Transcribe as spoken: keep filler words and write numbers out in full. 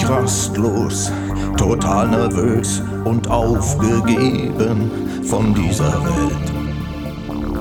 rastlos, total nervös und aufgegeben von dieser Welt.